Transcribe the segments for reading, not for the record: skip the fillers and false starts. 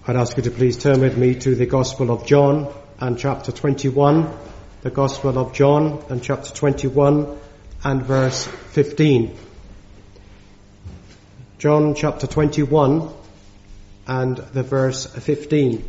I'd ask you to please turn with me to the Gospel of John and chapter 21. The Gospel of John and chapter 21 and verse 15. John chapter 21 and the verse 15.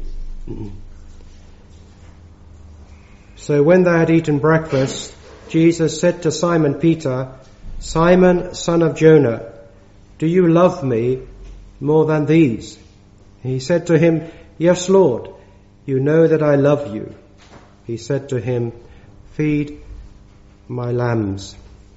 So when they had eaten breakfast, Jesus said to Simon Peter, "Simon, son of Jonah, do you love me more than these?" He said to him, "Yes, Lord, you know that I love you." He said to him, "Feed my lambs."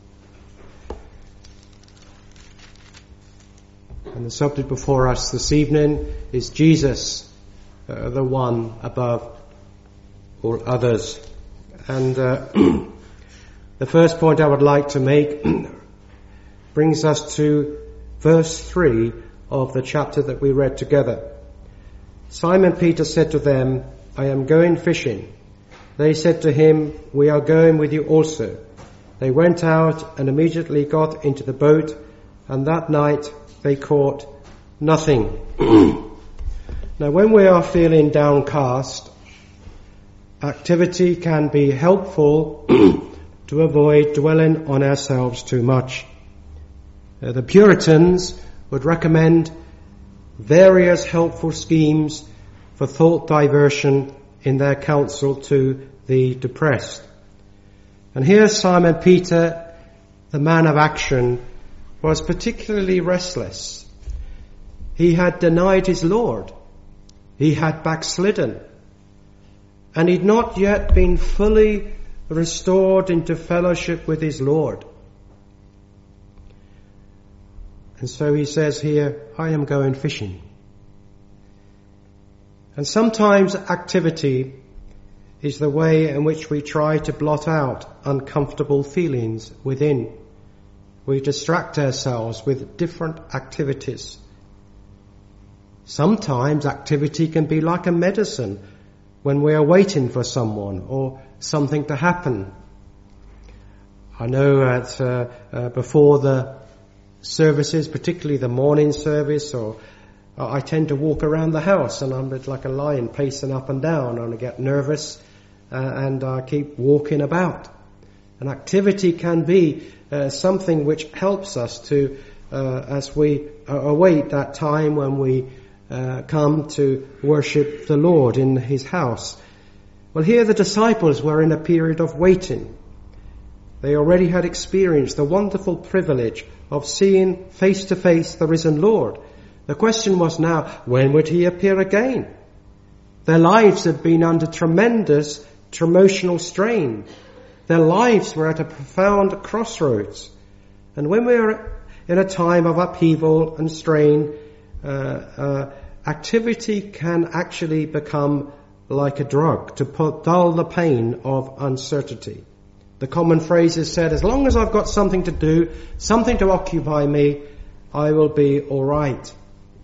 And the subject before us this evening is Jesus, the one above all others. And the first point I would like to make brings us to verse 3 of the chapter that we read together. Simon Peter said to them, "I am going fishing." They said to him, "We are going with you also." They went out and immediately got into the boat, and that night they caught nothing. Now, when we are feeling downcast, activity can be helpful to avoid dwelling on ourselves too much. The Puritans would recommend various helpful schemes for thought diversion in their counsel to the depressed. And here Simon Peter, the man of action, was particularly restless. He had denied his Lord. He had backslidden. And he'd not yet been fully restored into fellowship with his Lord. And so he says here, "I am going fishing." And sometimes activity is the way in which we try to blot out uncomfortable feelings within. We distract ourselves with different activities. Sometimes activity can be like a medicine when we are waiting for someone or something to happen. I know that before the services, particularly the morning service, or I tend to walk around the house and I'm like a lion pacing up and down, and I get nervous and I keep walking about. And activity can be something which helps us to, as we await that time when we come to worship the Lord in His house. Well, here the disciples were in a period of waiting. They already had experienced the wonderful privilege of seeing face to face the risen Lord. The question was now, when would He appear again? Their lives had been under tremendous emotional strain. Their lives were at a profound crossroads. And when we are in a time of upheaval and strain, activity can actually become like a drug to dull the pain of uncertainty. The common phrase is said, "As long as I've got something to do, something to occupy me, I will be all right."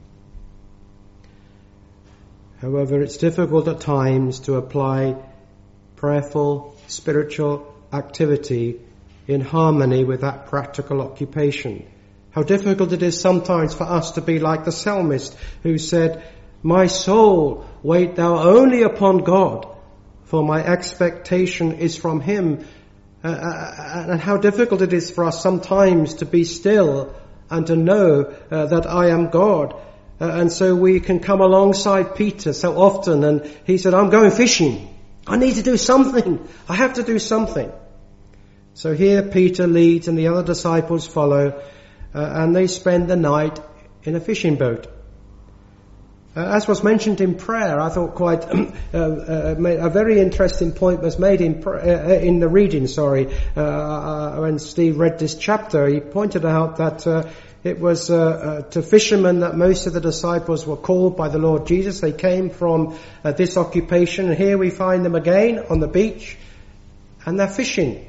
However, it's difficult at times to apply prayerful, spiritual activity in harmony with that practical occupation. How difficult it is sometimes for us to be like the psalmist who said, "My soul, wait thou only upon God, for my expectation is from Him." And how difficult it is for us sometimes to be still and to know that I am God. And so we can come alongside Peter so often, and he said, "I'm going fishing. I need to do something. I have to do something." So here Peter leads and the other disciples follow, and they spend the night in a fishing boat. As was mentioned in prayer, I thought quite a very interesting point was made in the reading. When Steve read this chapter, he pointed out that it was to fishermen that most of the disciples were called by the Lord Jesus. They came from this occupation, and here we find them again on the beach, and they're fishing.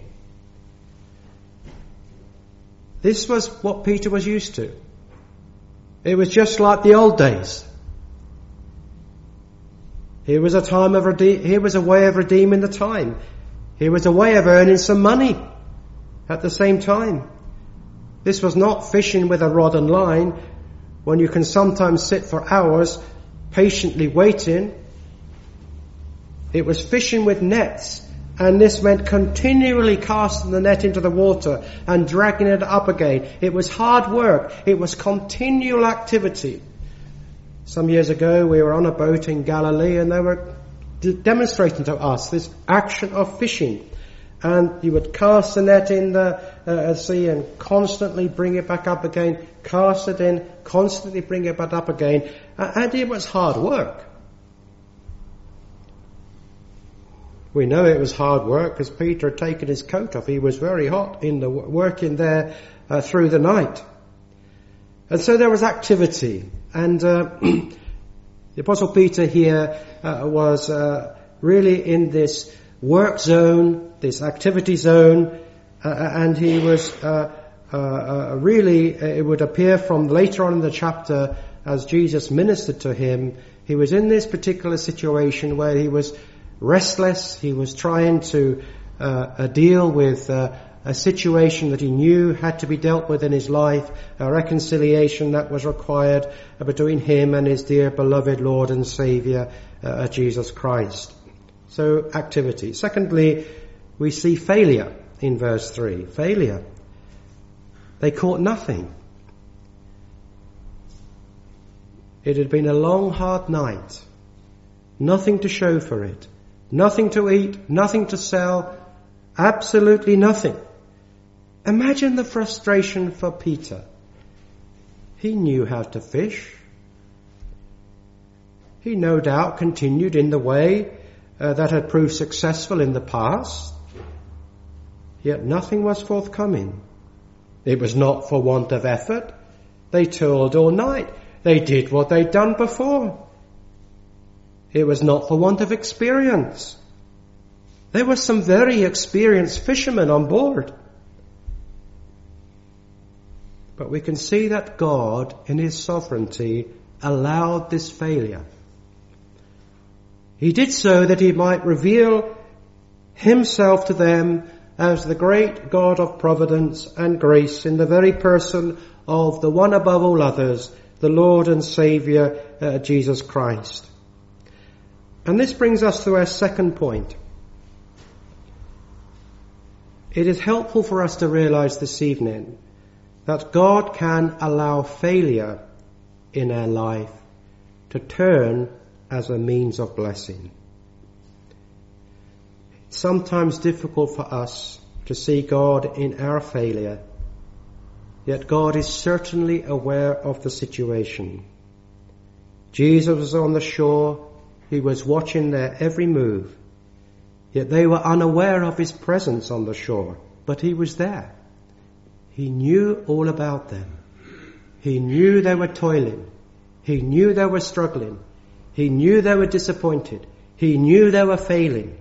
This was what Peter was used to. It was just like the old days. Here was here was a way of redeeming the time. Here was a way of earning some money at the same time. This was not fishing with a rod and line, when you can sometimes sit for hours patiently waiting. It was fishing with nets, and this meant continually casting the net into the water and dragging it up again. It was hard work. It was continual activity. Some years ago we were on a boat in Galilee, and they were demonstrating to us this action of fishing. And you would cast the net in the sea and constantly bring it back up again, cast it in, constantly bring it back up again. And it was hard work. We know it was hard work because Peter had taken his coat off. He was very hot in the working there through the night. And so there was activity. And the Apostle Peter here was really in this work zone, this activity zone, and he was really, it would appear from later on in the chapter as Jesus ministered to him, he was in this particular situation where he was restless. He was trying to deal with a situation that he knew had to be dealt with in his life, a reconciliation that was required between him and his dear beloved Lord and Saviour, Jesus Christ. So, activity. Secondly, we see failure in verse 3. Failure. They caught nothing. It had been a long, hard night. Nothing to show for it. Nothing to eat. Nothing to sell. Absolutely nothing. Imagine the frustration for Peter. He knew how to fish. He no doubt continued in the way that had proved successful in the past. Yet nothing was forthcoming. It was not for want of effort. They toiled all night. They did what they'd done before. It was not for want of experience. There were some very experienced fishermen on board. But we can see that God, in his sovereignty, allowed this failure. He did so that he might reveal himself to them as the great God of providence and grace in the very person of the one above all others, the Lord and Saviour, Jesus Christ. And this brings us to our second point. It is helpful for us to realize this evening that God can allow failure in our life to turn as a means of blessing. It's sometimes difficult for us to see God in our failure, yet God is certainly aware of the situation. Jesus was on the shore. He was watching their every move, yet they were unaware of his presence on the shore, but he was there. He knew all about them. He knew they were toiling. He knew they were struggling. He knew they were disappointed. He knew they were failing.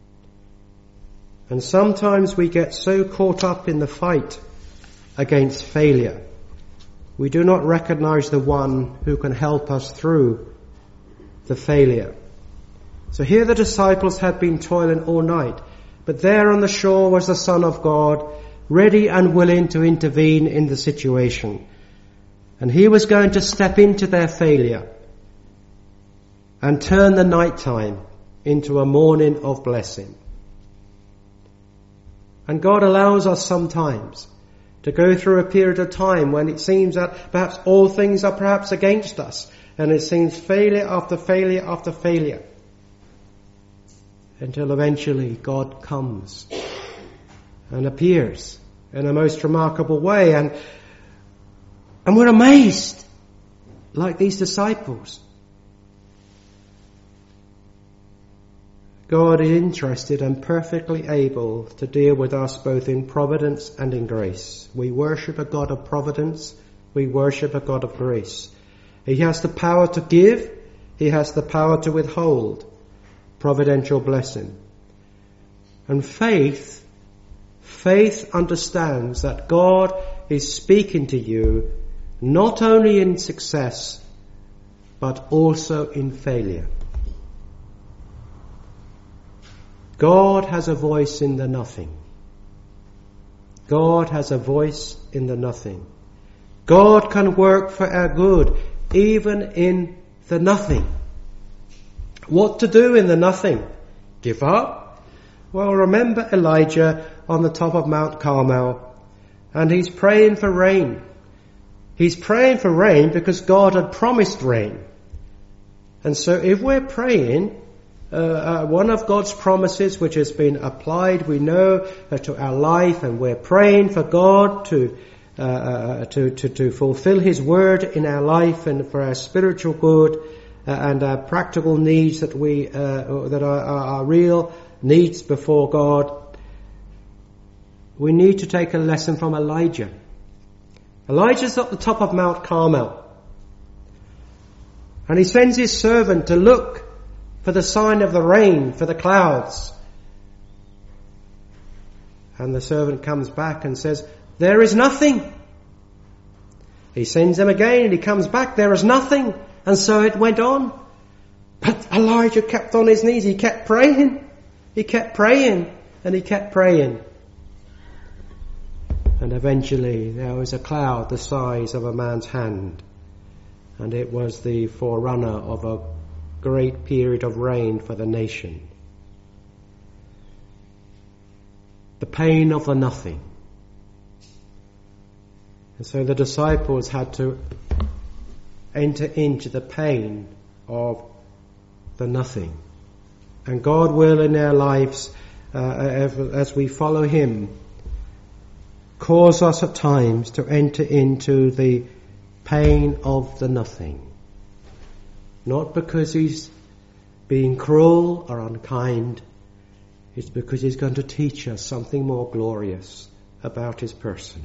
And sometimes we get so caught up in the fight against failure, we do not recognize the one who can help us through the failure. So here the disciples had been toiling all night, but there on the shore was the Son of God, ready and willing to intervene in the situation. And he was going to step into their failure and turn the nighttime into a morning of blessing. And God allows us sometimes to go through a period of time when it seems that perhaps all things are perhaps against us, and it seems failure after failure after failure, until eventually God comes and appears in a most remarkable way, and we're amazed, like these disciples. God is interested and perfectly able to deal with us both in providence and in grace. We worship a God of providence. We worship a God of grace. He has the power to give. He has the power to withhold providential blessing. And faith understands that God is speaking to you not only in success, but also in failure. God has a voice in the nothing. God has a voice in the nothing. God can work for our good, even in the nothing. What to do in the nothing? Give up? Well, remember Elijah on the top of Mount Carmel, and he's praying for rain. He's praying for rain because God had promised rain. And so if we're praying, one of God's promises which has been applied, we know, to our life, and we're praying for God to fulfill His word in our life and for our spiritual good and our practical needs that that are our real needs before God. We need to take a lesson from Elijah. Elijah's at the top of Mount Carmel, and he sends his servant to look for the sign of the rain, for the clouds. And the servant comes back and says, there is nothing. He sends him again and he comes back, there is nothing. And so it went on. But Elijah kept on his knees, he kept praying. He kept praying and he kept praying. And eventually there was a cloud the size of a man's hand. And it was the forerunner of a great period of rain for the nation. The pain of the nothing. And so the disciples had to enter into the pain of the nothing. And God will in our lives, as we follow Him, cause us at times to enter into the pain of the nothing. Not because He's being cruel or unkind. It's because He's going to teach us something more glorious about His person.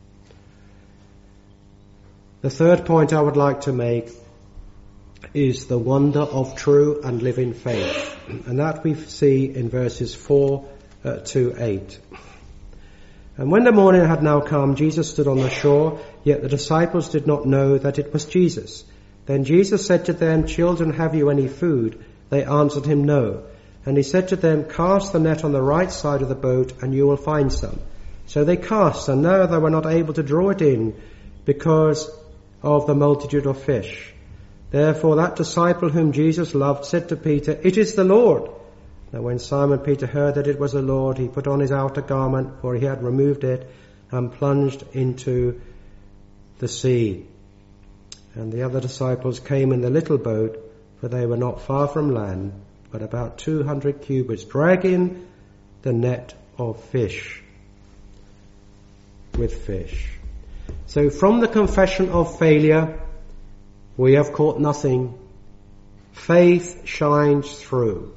The third point I would like to make is the wonder of true and living faith. And that we see in verses 4 to 8. And when the morning had now come, Jesus stood on the shore, yet the disciples did not know that it was Jesus. Then Jesus said to them, children, have you any food? They answered Him, no. And He said to them, cast the net on the right side of the boat, and you will find some. So they cast, and now they were not able to draw it in, because of the multitude of fish. Therefore that disciple whom Jesus loved said to Peter, it is the Lord. Now when Simon Peter heard that it was the Lord, he put on his outer garment, for he had removed it, and plunged into the sea. And the other disciples came in the little boat, for they were not far from land, but about 200 cubits, dragging the net of fish with fish. So from the confession of failure, we have caught nothing. Faith shines through.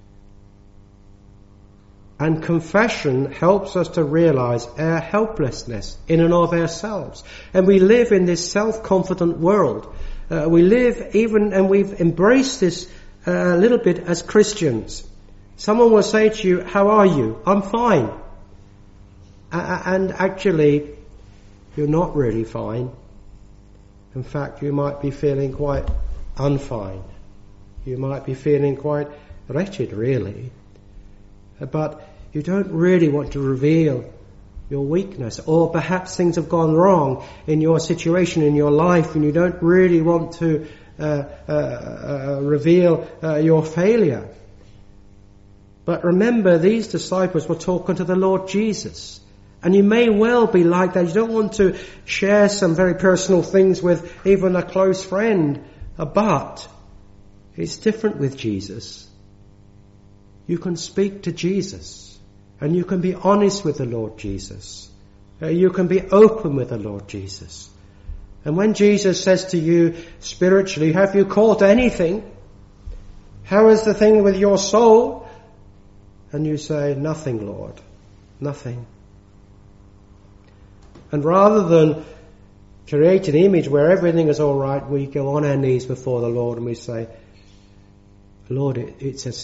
And confession helps us to realize our helplessness in and of ourselves. And we live in this self-confident world. We live even, and we've embraced this a little bit as Christians. Someone will say to you, how are you? I'm fine. And actually, you're not really fine. In fact, you might be feeling quite unfine. You might be feeling quite wretched, really. But you don't really want to reveal your weakness, or perhaps things have gone wrong in your situation, in your life, and you don't really want to reveal your failure. But remember, these disciples were talking to the Lord Jesus. And you may well be like that. You don't want to share some very personal things with even a close friend. But it's different with Jesus. You can speak to Jesus. And you can be honest with the Lord Jesus. You can be open with the Lord Jesus. And when Jesus says to you spiritually, have you caught anything? How is the thing with your soul? And you say, nothing, Lord. Nothing. And rather than create an image where everything is all right, we go on our knees before the Lord and we say, Lord, it's a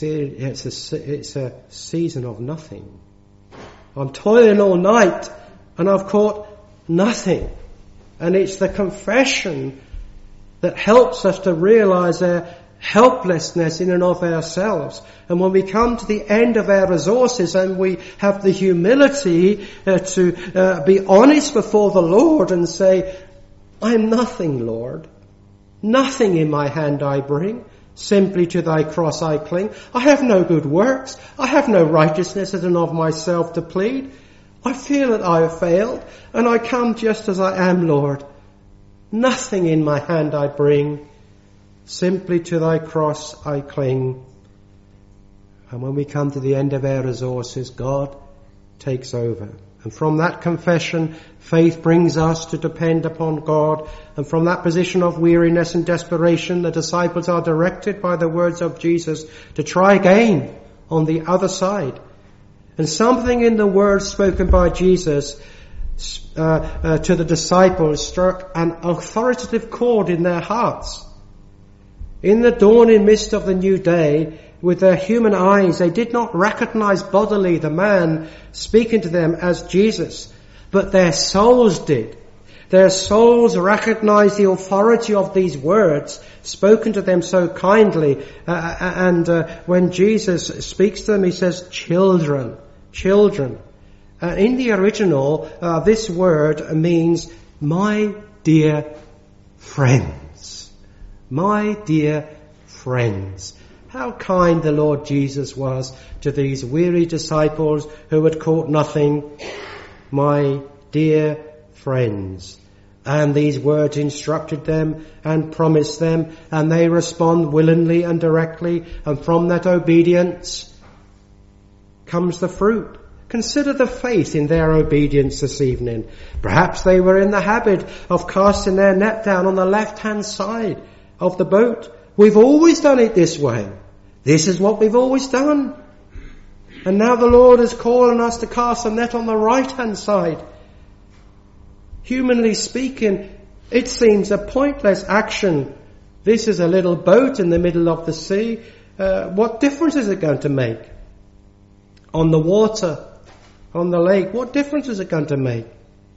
season of nothing. I'm toiling all night and I've caught nothing. And it's the confession that helps us to realize our helplessness in and of ourselves. And when we come to the end of our resources and we have the humility to be honest before the Lord and say, I'm nothing, Lord. Nothing in my hand I bring, simply to thy cross I cling. I have no good works, I have no righteousness in and of myself to plead. I feel that I have failed, and I come just as I am, Lord. Nothing in my hand I bring, simply to thy cross I cling. And when we come to the end of our resources, God takes over. And from that confession, faith brings us to depend upon God. And from that position of weariness and desperation, the disciples are directed by the words of Jesus to try again on the other side. And something in the words spoken by Jesus to the disciples struck an authoritative chord in their hearts. In the dawning mist of the new day, with their human eyes, they did not recognize bodily the man speaking to them as Jesus, but their souls did. Their souls recognized the authority of these words spoken to them so kindly. When Jesus speaks to them, he says, children, children. In the original, this word means my dear friends. My dear friends. How kind the Lord Jesus was to these weary disciples who had caught nothing. My dear friends. And these words instructed them and promised them, and they respond willingly and directly, and from that obedience comes the fruit. Consider the faith in their obedience this evening. Perhaps they were in the habit of casting their net down on the left-hand side of the boat. We've always done it this way. This is what we've always done. And now the Lord is calling us to cast a net on the right-hand side. Humanly speaking, it seems a pointless action. This is a little boat in the middle of the sea. What difference is it going to make? On the water, on the lake, what difference is it going to make?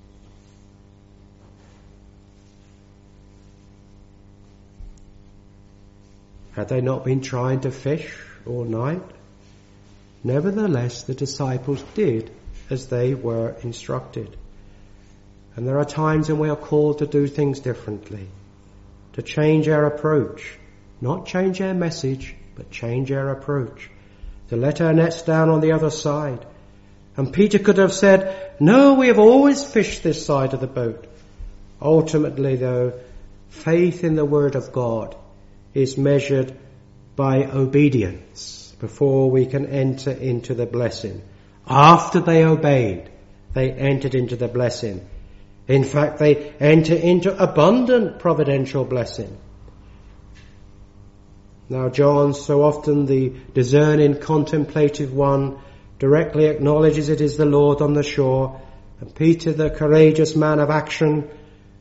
Had they not been trying to fish all night? Nevertheless, the disciples did as they were instructed. And there are times when we are called to do things differently, to change our approach, not change our message, but change our approach, to let our nets down on the other side. And Peter could have said, no, we have always fished this side of the boat. Ultimately, though, faith in the Word of God is measured by obedience before we can enter into the blessing. After they obeyed, they entered into the blessing. In fact, they enter into abundant providential blessing. Now John, so often the discerning, contemplative one, directly acknowledges it is the Lord on the shore, and Peter, the courageous man of action,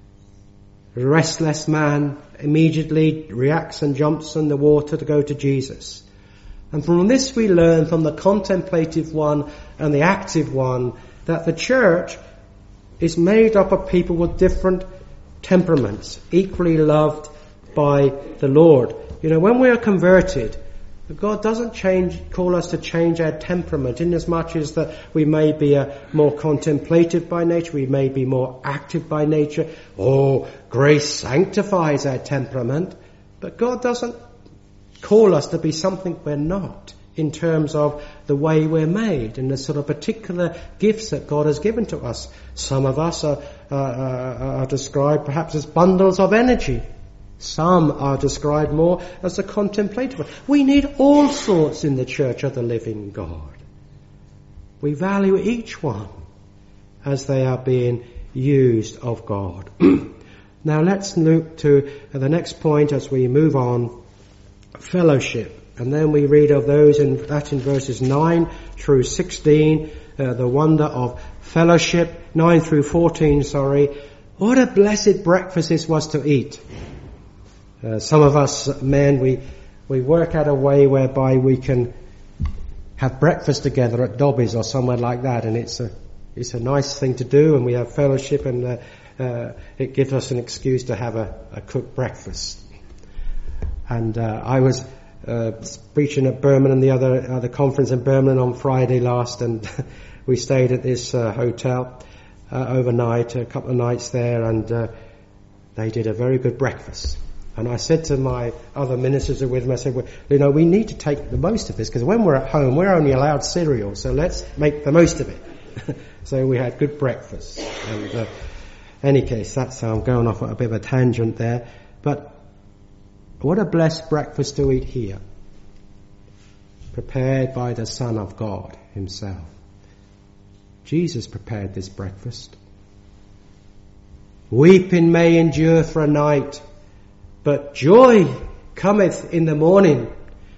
the restless man, immediately reacts and jumps in the water to go to Jesus. And from this we learn, from the contemplative one and the active one, that the church is made up of people with different temperaments, equally loved by the Lord. You know, when we are converted, God doesn't call us to change our temperament, inasmuch as that we may be more contemplative by nature, we may be more active by nature. Oh, grace sanctifies our temperament, but God doesn't call us to be something we're not, in terms of the way we're made and the sort of particular gifts that God has given to us. Some of us are described perhaps as bundles of energy. Some are described more as the contemplative. We need all sorts in the church of the living God. We value each one as they are being used of God. Now let's look to the next point as we move on, fellowship. And then we read of those in verses 9 through 16, the wonder of fellowship, 9 through 14, What a blessed breakfast this was to eat. Some of us men, we work out a way whereby we can have breakfast together at Dobby's or somewhere like that, and it's a nice thing to do, and we have fellowship, and it gives us an excuse to have a cooked breakfast. And I was preaching at Birmingham, the other conference in Birmingham on Friday last, and we stayed at this hotel overnight, a couple of nights there, and they did a very good breakfast. And I said to my other ministers who were with me, I said, well, we need to take the most of this, because when we're at home, we're only allowed cereal, so let's make the most of it. So we had good breakfast. And any case, that's how I'm going off at a bit of a tangent there. But what a blessed breakfast to eat here, prepared by the Son of God himself. Jesus prepared this breakfast. Weeping may endure for a night, but joy cometh in the morning.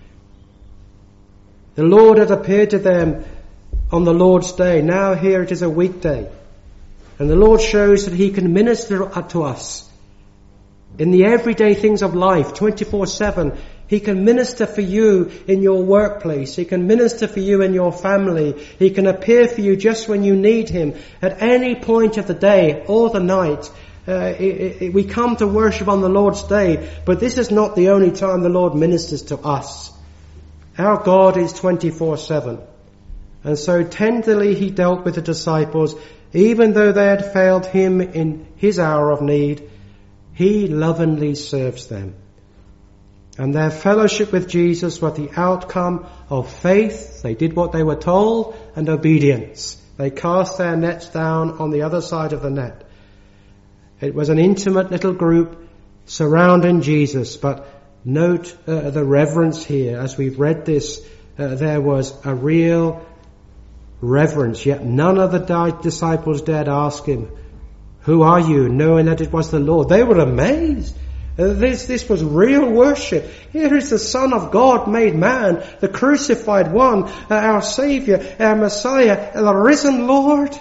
The Lord had appeared to them on the Lord's day. Now here it is a weekday. And the Lord shows that he can minister to us in the everyday things of life, 24/7. He can minister for you in your workplace. He can minister for you in your family. He can appear for you just when you need him at any point of the day or the night. We come to worship on the Lord's day, but this is not the only time the Lord ministers to us. Our God is 24/7. And so tenderly he dealt with the disciples, even though they had failed him in his hour of need. He lovingly serves them. And their fellowship with Jesus was the outcome of faith. They did what they were told, and obedience. They cast their nets down on the other side of the net. It was an intimate little group surrounding Jesus, but note the reverence here. As we've read this, there was a real reverence, yet none of the disciples dared ask him, "Who are you?" knowing that it was the Lord. They were amazed. This was real worship. Here is the Son of God made man, the crucified one, our Saviour, our Messiah, the risen Lord.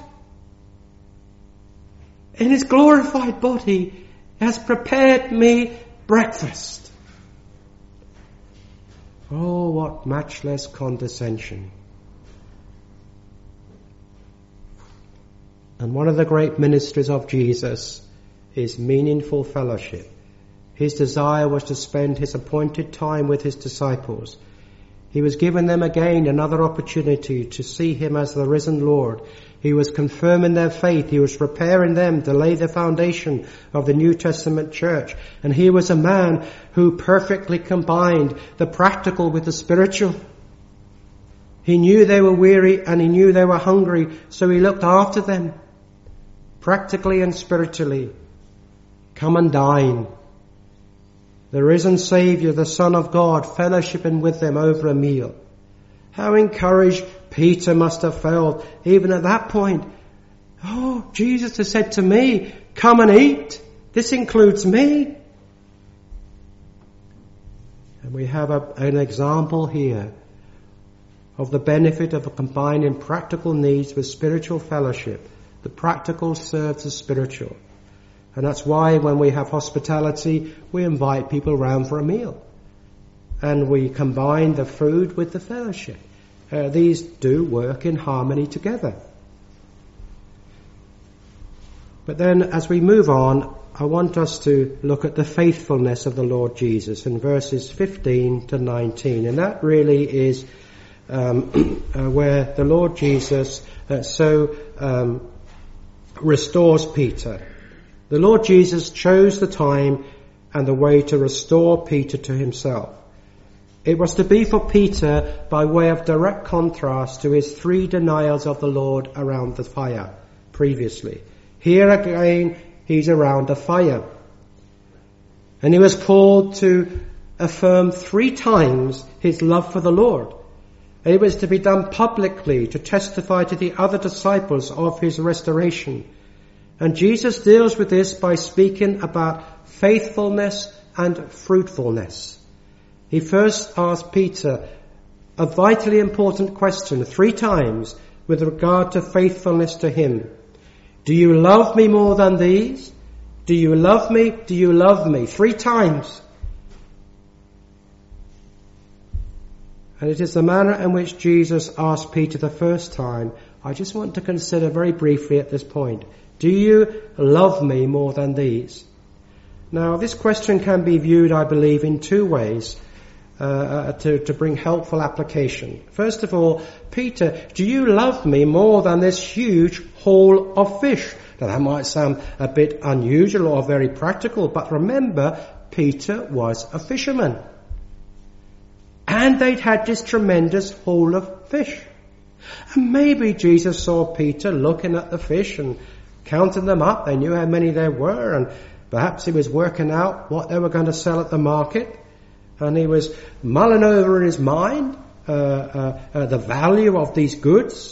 In his glorified body has prepared me breakfast. Oh, what matchless condescension. And one of the great ministries of Jesus is meaningful fellowship. His desire was to spend his appointed time with his disciples. He was giving them again another opportunity to see him as the risen Lord. He was confirming their faith. He was preparing them to lay the foundation of the New Testament church. And he was a man who perfectly combined the practical with the spiritual. He knew they were weary and he knew they were hungry, so he looked after them, practically and spiritually. Come and dine. The risen Saviour, the Son of God, fellowshipping with them over a meal. How encouraged Peter must have felt even at that point. Oh, Jesus has said to me, come and eat. This includes me. And we have an example here of the benefit of combining practical needs with spiritual fellowship. The practical serves the spiritual. And that's why when we have hospitality, we invite people around for a meal. And we combine the food with the fellowship. These do work in harmony together. But then as we move on, I want us to look at the faithfulness of the Lord Jesus in verses 15 to 19. And that really is where the Lord Jesus restores Peter. The Lord Jesus chose the time and the way to restore Peter to himself. It was to be for Peter by way of direct contrast to his 3 denials of the Lord around the fire previously. Here again, he's around the fire. And he was called to affirm 3 times his love for the Lord. And it was to be done publicly to testify to the other disciples of his restoration. And Jesus deals with this by speaking about faithfulness and fruitfulness. He first asked Peter a vitally important question 3 times with regard to faithfulness to him. Do you love me more than these? Do you love me? Do you love me? 3 times. And it is the manner in which Jesus asked Peter the first time, I just want to consider very briefly at this point. Do you love me more than these? Now, this question can be viewed, I believe, in 2 ways to bring helpful application. First of all, Peter, do you love me more than this huge haul of fish? Now, that might sound a bit unusual or very practical, but remember, Peter was a fisherman. And they'd had this tremendous haul of fish. And maybe Jesus saw Peter looking at the fish and counting them up. They knew how many there were, and perhaps he was working out what they were going to sell at the market. And he was mulling over in his mind the value of these goods.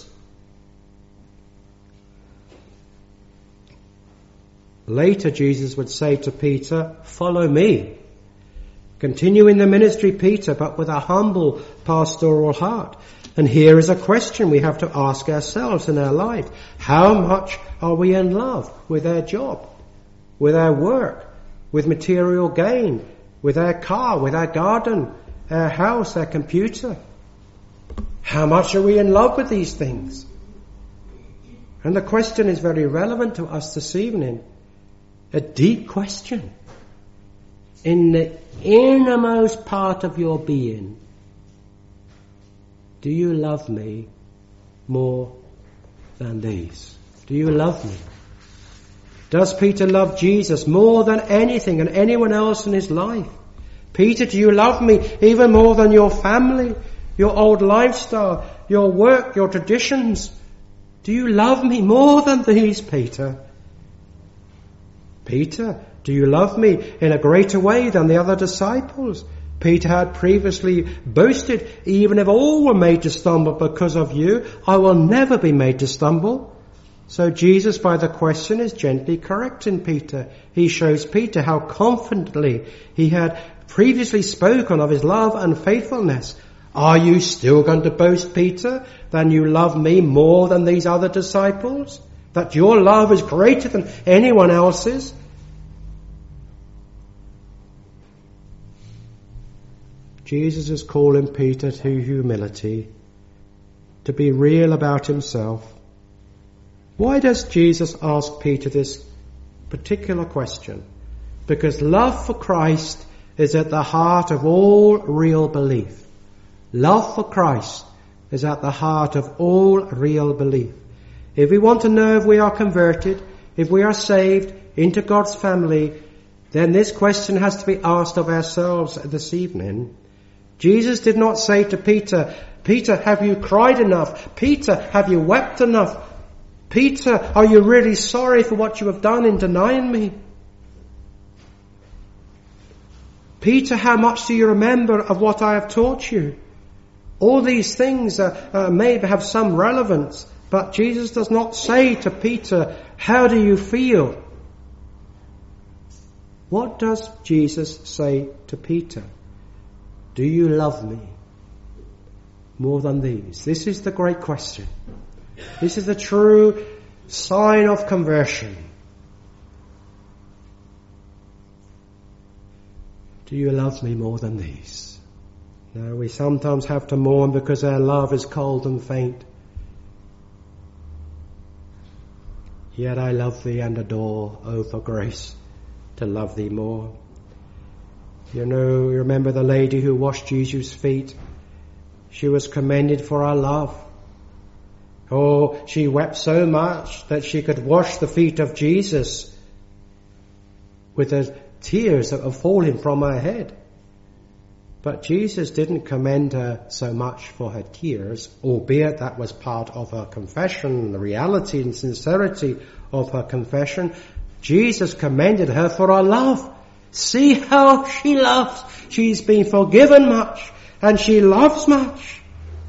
Later Jesus would say to Peter, "Follow me." Continue in the ministry, Peter, but with a humble pastoral heart. And here is a question we have to ask ourselves in our life. How much are we in love with our job, with our work, with material gain, with our car, with our garden, our house, our computer? How much are we in love with these things? And the question is very relevant to us this evening. A deep question. In the innermost part of your being, do you love me more than these? Do you love me? Does Peter love Jesus more than anything and anyone else in his life? Peter, do you love me even more than your family, your old lifestyle, your work, your traditions? Do you love me more than these, Peter? Peter, do you love me in a greater way than the other disciples? Peter had previously boasted, even if all were made to stumble because of you, I will never be made to stumble. So Jesus, by the question, is gently correcting Peter. He shows Peter how confidently he had previously spoken of his love and faithfulness. Are you still going to boast, Peter, that you love me more than these other disciples? That your love is greater than anyone else's? Jesus is calling Peter to humility, to be real about himself. Why does Jesus ask Peter this particular question? Because love for Christ is at the heart of all real belief. Love for Christ is at the heart of all real belief. If we want to know if we are converted, if we are saved into God's family, then this question has to be asked of ourselves this evening. Jesus did not say to Peter, Peter, have you cried enough? Peter, have you wept enough? Peter, are you really sorry for what you have done in denying me? Peter, how much do you remember of what I have taught you? All these things may have some relevance, but Jesus does not say to Peter, how do you feel? What does Jesus say to Peter? Do you love me more than these? This is the great question. This is the true sign of conversion. Do you love me more than these? Now, we sometimes have to mourn because our love is cold and faint. Yet I love thee and adore, oh, for grace to love thee more. You remember the lady who washed Jesus' feet? She was commended for her love. Oh, she wept so much that she could wash the feet of Jesus with the tears that were falling from her head. But Jesus didn't commend her so much for her tears, albeit that was part of her confession, the reality and sincerity of her confession. Jesus commended her for her love. See how she loves. She's been forgiven much and she loves much.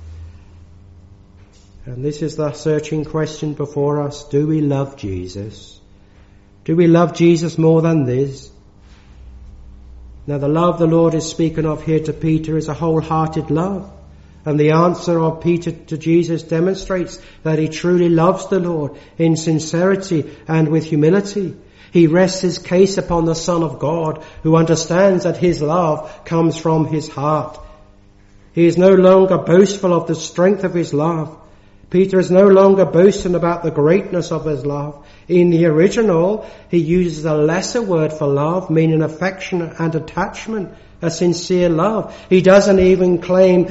And this is the searching question before us. Do we love Jesus? Do we love Jesus more than this? Now, the love the Lord is speaking of here to Peter is a wholehearted love. And the answer of Peter to Jesus demonstrates that he truly loves the Lord in sincerity and with humility. He rests his case upon the Son of God, who understands that his love comes from his heart. He is no longer boastful of the strength of his love. Peter is no longer boasting about the greatness of his love. In the original, he uses a lesser word for love, meaning affection and attachment, a sincere love. He doesn't even claim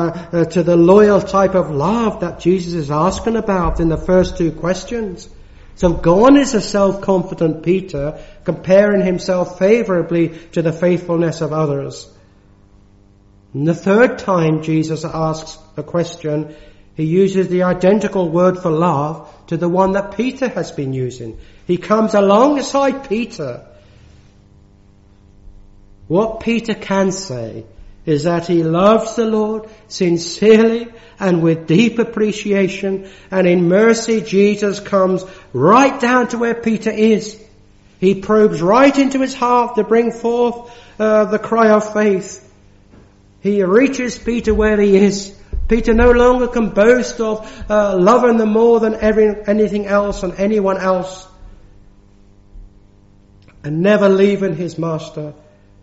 to the loyal type of love that Jesus is asking about in the first two questions. So gone is the self-confident Peter, comparing himself favourably to the faithfulness of others. And the third time Jesus asks a question, he uses the identical word for love to the one that Peter has been using. He comes alongside Peter. What Peter can say is that he loves the Lord sincerely and with deep appreciation, and in mercy Jesus comes right down to where Peter is. He probes right into his heart to bring forth the cry of faith. He reaches Peter where he is. Peter no longer can boast of loving them more than anything else and anyone else, and never leaving his master.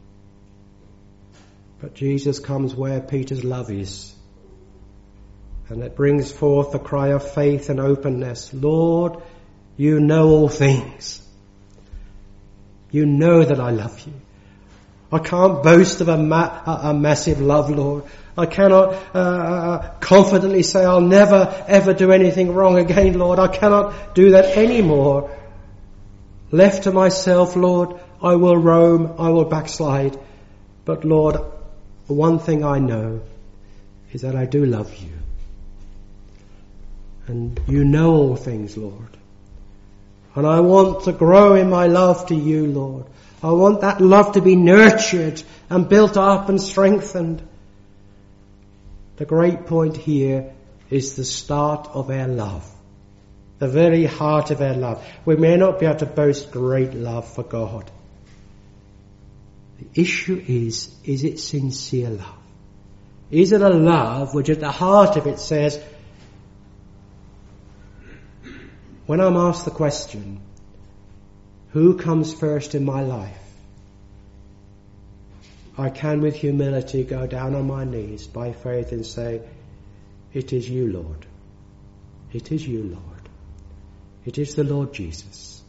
But Jesus comes where Peter's love is, and it brings forth the cry of faith and openness. Lord, you know all things. You know that I love you. I can't boast of a massive love, Lord. I cannot confidently say I'll never ever do anything wrong again, Lord. I cannot do that anymore. Left to myself, Lord, I will roam, I will backslide. But Lord, one thing I know is that I do love you. And you know all things, Lord. And I want to grow in my love to you, Lord. I want that love to be nurtured and built up and strengthened. The great point here is the start of our love. The very heart of our love. We may not be able to boast great love for God. The issue is it sincere love? Is it a love which at the heart of it says, when I'm asked the question, who comes first in my life? I can with humility go down on my knees by faith and say, it is you, Lord. It is you, Lord. It is the Lord Jesus.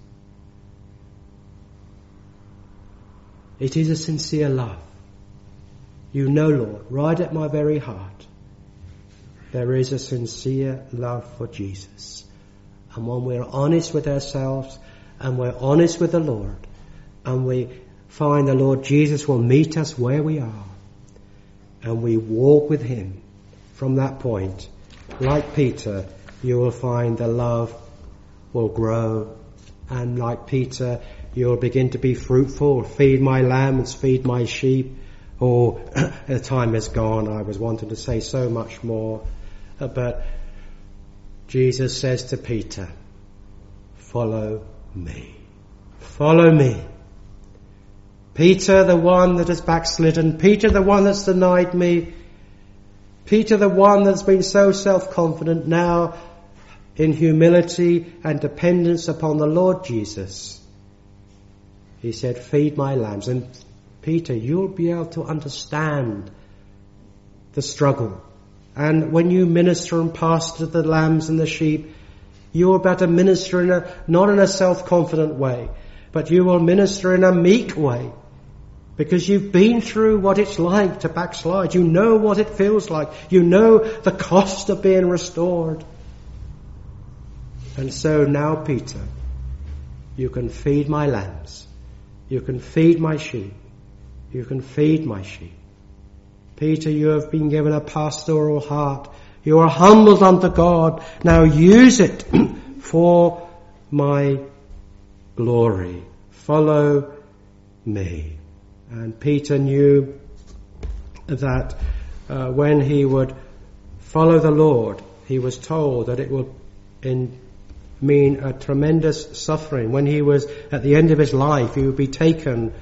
It is a sincere love. You know, Lord, right at my very heart, there is a sincere love for Jesus. And when we're honest with ourselves and we're honest with the Lord, and we find the Lord Jesus will meet us where we are, and we walk with him from that point, like Peter, you will find the love will grow, and like Peter, you'll begin to be fruitful. Feed my lambs, feed my sheep. Oh, the time is gone. I was wanting to say so much more, but Jesus says to Peter, follow me. Follow me. Peter, the one that has backslidden. Peter, the one that's denied me. Peter, the one that's been so self-confident, now in humility and dependence upon the Lord Jesus. He said, feed my lambs. And Peter, you'll be able to understand the struggle. And when you minister and pastor the lambs and the sheep, you are about to minister not in a self-confident way, but you will minister in a meek way. Because you've been through what it's like to backslide. You know what it feels like. You know the cost of being restored. And so now, Peter, you can feed my lambs. You can feed my sheep. You can feed my sheep. Peter, you have been given a pastoral heart. You are humbled unto God. Now use it for my glory. Follow me. And Peter knew that when he would follow the Lord, he was told that it would mean a tremendous suffering. When he was at the end of his life, he would be taken.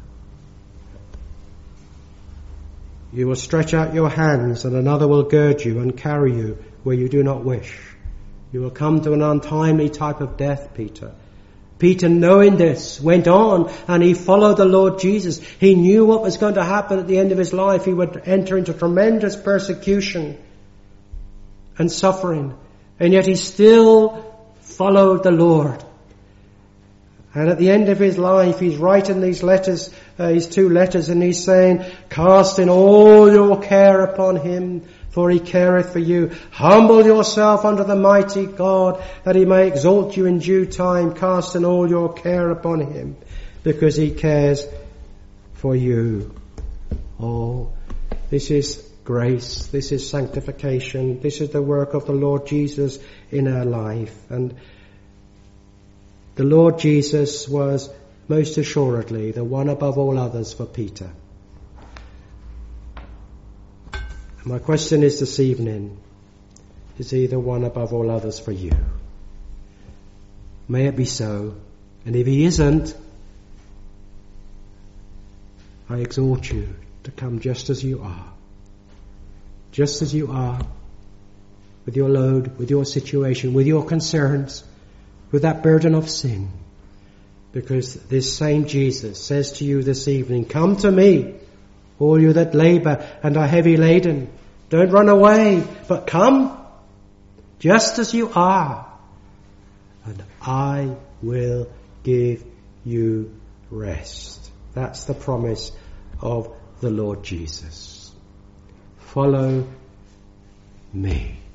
You will stretch out your hands, and another will gird you and carry you where you do not wish. You will come to an untimely type of death, Peter. Peter, knowing this, went on and he followed the Lord Jesus. He knew what was going to happen at the end of his life. He would enter into tremendous persecution and suffering. And yet he still followed the Lord. And at the end of his life, he's writing these letters, these two letters, and he's saying, casting all your care upon him, for he careth for you. Humble yourself under the mighty God, that he may exalt you in due time, casting all your care upon him, because he cares for you. Oh, this is grace, this is sanctification, this is the work of the Lord Jesus in our life. And the Lord Jesus was most assuredly the one above all others for Peter. My question is this evening, is he the one above all others for you? May it be so. And if he isn't, I exhort you to come just as you are. Just as you are, with your load, with your situation, with your concerns, with that burden of sin. Because this same Jesus says to you this evening, come to me, all you that labour and are heavy laden. Don't run away, but come, just as you are, and I will give you rest. That's the promise of the Lord Jesus. Follow me.